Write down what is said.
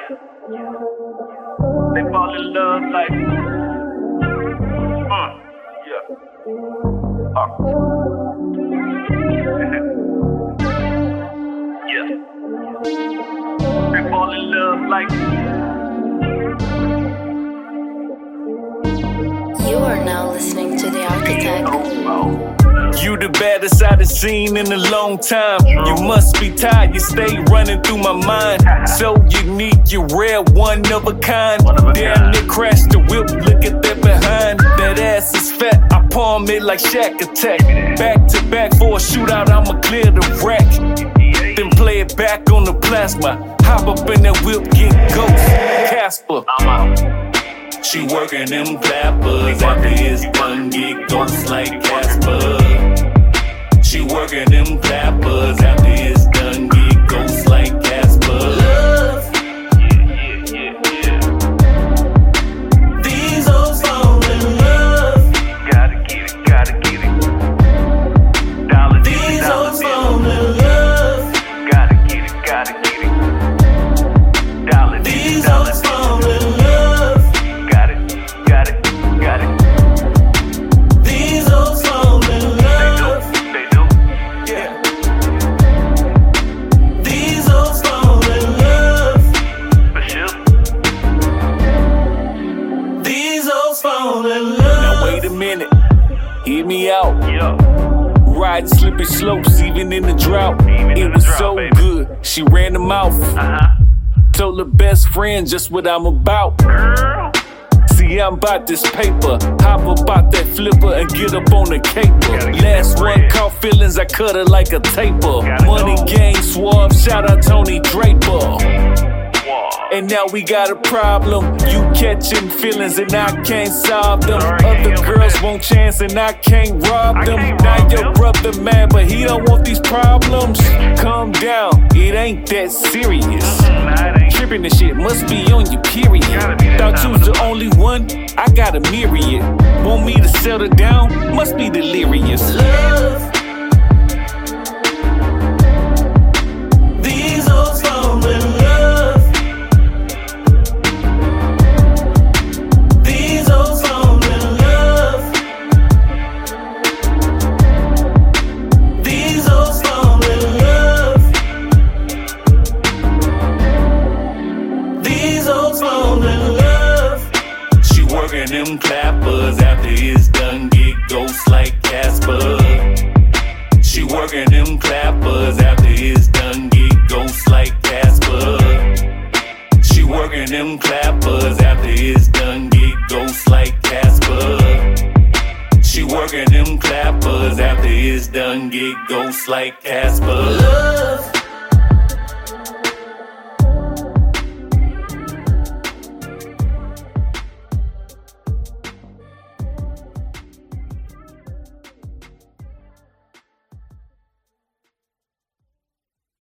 They fall in love like, yeah. Yeah. They fall in love like. You are now listening to The Architect. You the baddest I've seen in a long time. You must be tired, you stay running through my mind. So unique, you're rare, one of a kind. Damn near crashed the whip, look at that behind. That ass is fat, I palm it like Shaq Attack. Back to back for a shootout, I'ma clear the rack. Then play it back on the plasma. Hop up in that whip, get ghost, Casper. She working them clappers, after it's done, get ghosts like Casper. She working them clappers, after it's done, get ghosts like Casper. Love. These hoes fall in love. Gotta get it, gotta get it. Dollar, These hoes fall in love. gotta get it, gotta get it. Dollar, These hoes fall in love. got it, got it, got it. These hoes fall in love. They do. Yeah. These hoes fall in love. For sure. These hoes fall in love. Now wait a minute, hear me out. Yeah. Riding slippery slopes even in the drought. Even in It the was drought, so baby. good, she ran the mouth. Told her best friend just what I'm about. Girl. See, I'm about this paper. Hop about that flipper and get up on the caper. Gotta get Last that one bread. caught feelings, I cut her like a taper. Gotta Money go. gang suave, shout out Tony Draper. Wow. And now we got a problem. You catching feelings and I can't solve them. Sorry, Other yeah, girls but- want chance and I can't rob I them. can't Now rob your them. brother mad, but he don't want these problems. Calm down, it ain't that serious. Nah, it ain't. Tripping and shit must be on your period. Gotta be that Thought time you of was the the month. only one, I got a myriad. Want me to settle down? Must be delirious. Love. These hoes fall in love. These hoes fall in love. These hoes fall in love. These hoes fall in love. She working them clappers, after it's done, get ghosts like Casper. She working them clappers, after it's done, get ghosts like Casper. She working them clappers, after it's done, get ghosts like Casper. She working them clappers, after it's done, get ghosts like Casper. Love.